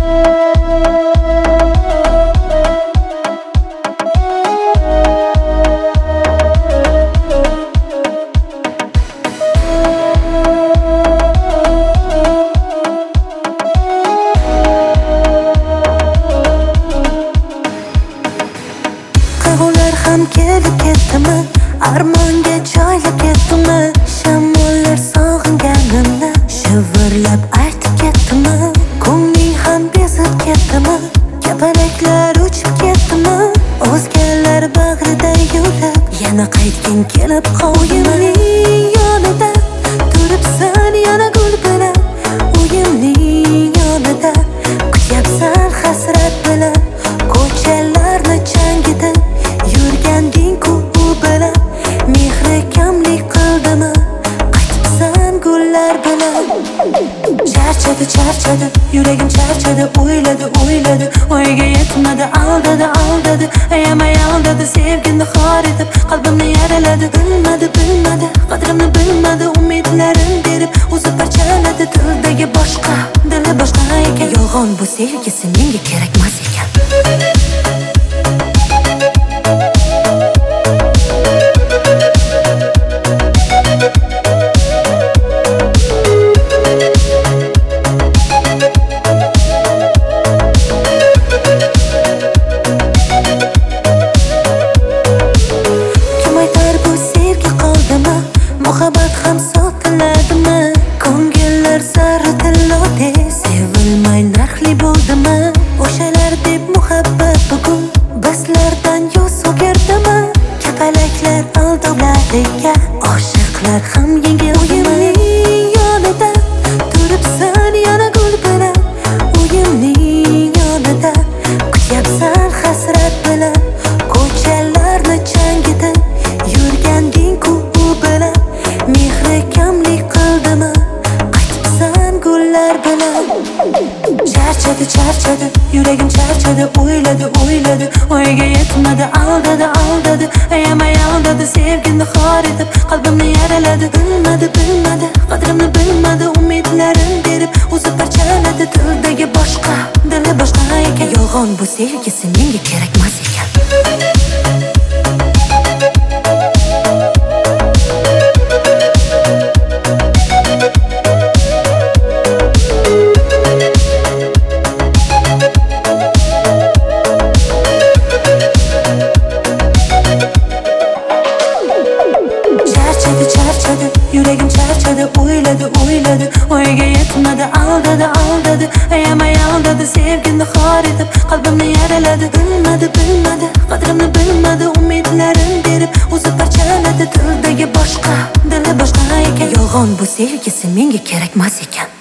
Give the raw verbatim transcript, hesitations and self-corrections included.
Ham kelib ketdimi, armonga joylab ketdimi, shamollar sog'inganimni shivirlab aytib ketdimi, ko'ngling ham bezib ketdimi, kapalaklar uchib ketdimi, o'zgalar bag'rida yurib yana qaytging kelib qo'yimning yonida turibsan yana gul bilan, uyimning yonida kutyapsan hasrat bilan, ko'chalarni changida yurganding-ku u bilan, mehri kamlik qildimi, qaytibsan gullar bilan. Charchadi, charchadi, yuragim charchadi, o'yladi, o'yladi, o'yiga yetmadi, aldadi, aldadi, ayamay aldadi, sevgini xor etib, qalbimni yaraladi. Bilmadi, bilmadi, qadrimni bilmadi, umidlarim berib, o'zi parchaladi. Tildagi boshqa, dili boshqa ekan, yolg'on bu sevgisi menga kerakmas ekan. Muhabbat ham sotiladimi? Ko'ngillar sari tillote sevilmay narxli bo'ldimi? O'shalar deb muhabbat bugun bizlardan yuz o'girdimi? Kapalaklar aldovlariga oshiqlar ham yengil. Uyimning yonida turibsan yana gul bilan, uyimning yonida kutyapsan hasrat bilan, ko'chalarni changida yurganding-ku u bilan, mehri kamlik qildimi, qaytibsan gullar bilan. Charchadi, charchadi, yuragim charchadi, o'yladi, o'yladi, o'yiga yetmadi, aldadi, aldadi, ayamay aldadi, sevgini xor etib, qalbimni yaraladi. Bilmadi, bilmadi, qadrimni bilmadi, umidlarim berib, o'zi parchaladi. Tildagi boshqa, dili boshqa ekan, yolg'on bu sevgisi menga kerakmas ekan. Charchadi, yuragim charchadi, o'yladi, o'yladi, o'yiga yetmadi, aldadi, aldadi, ayamay aldadi, sevgini xor etib, qalbimni yaraladi. Bilmadi, bilmadi, qadrimni bilmadi, umidlarim berib, o'zi parchaladi. Tildagi boshqa, dili boshqa ekan, yolg'on bu sevgisi menga kerakmas ekan.